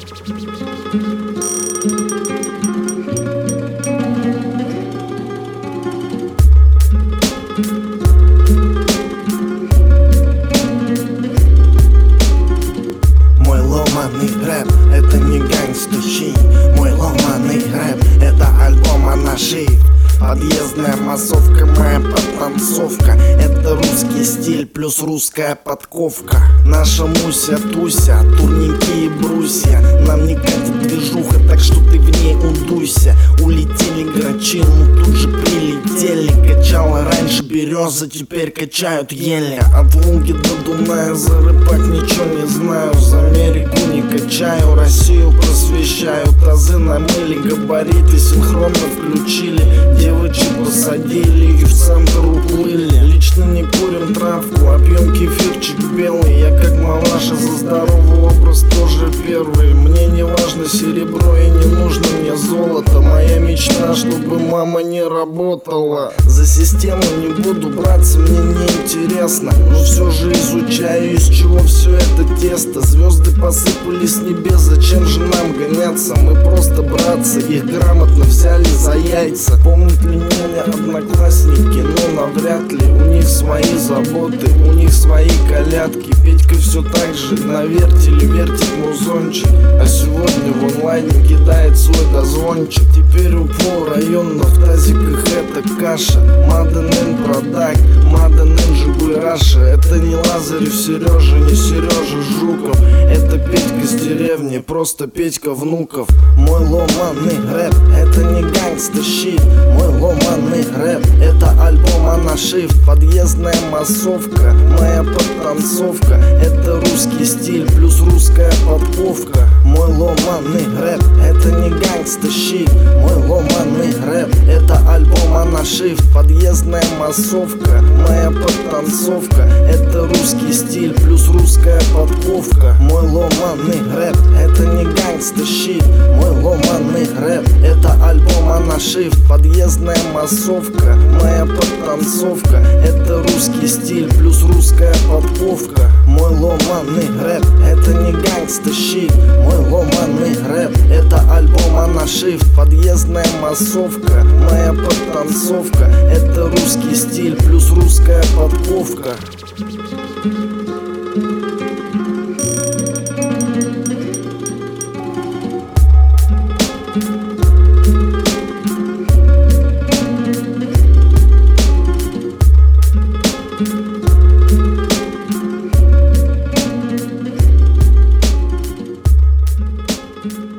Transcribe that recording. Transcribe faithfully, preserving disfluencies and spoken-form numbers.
Мой ломаный рэп — это не гангстущий. Мой ломаный рэп — это альбом анаши. Подъездная массовка, моя подтанцовка. Это русский стиль плюс русская подковка. Наша Муся, Туся, турники и брусья. Нам не катит движуха, так что ты в ней удуйся. Улетели грачи, ну тут же прилетели. Качала раньше береза, теперь качают ели. От Волги до Дуная за рыбак ничего не знаю. За Америку не качаю, Россию просвещаю. Тазы намыли, габариты синхронно включили. Девочек посадили и в центр уплыли. Лично не курим травку, а пьем кефирчик белый. Я как мамаша за здоровый образ тоже первый. Мне не важно серебро и не нужно мне золото. Моя мечта, чтобы мама не работала. За систему не буду браться, мне не интересно. Но все же изучаю, из чего все это тесто. Звезды посыпались с небес, зачем же нам гоняться? Мы просто братцы, их грамотно взяли за яйца. Помнят ли меня одноклассники? Ну навряд ли. У них свои заботы, у них свои колядки. Петька все так же на вертеле вертит музончик. А сегодня в онлайне кидает свой дозвончик. Теперь у полрайона в тазиках это каша. Маден ин продакт, Маден ин Жигуляша. Это не Лазарев Сережа, не Сережа Жуков. Это Петька с деревни, просто Петька Внуков. Мой ломаный рэп — это не гангстер щит. Мой ломаный рэп — это альбом анашифт. Подъездная массовка, моя подтанцовка. Это русский стиль плюс русская подковка. Мой ломаный рэп — это не гангстер щит. Мой ломаный рэп — это альбом анашифт. Подъездная массовка, моя подтанцовка. Это русский стиль плюс русская подковка. Мой ломаный рэп — это не гангстер щит. Мой ломаный рэп — это альбом анашифт. Подъездная массовка, моя подтанцовка. Это русский стиль плюс русская подковка. Мой ломаный рэп — это не гангстер щит. Мой ломаный рэп — это альбом анашифт. Подъездная массовка, моя подтанцовка. Это русский стиль плюс русская подковка. Thank you.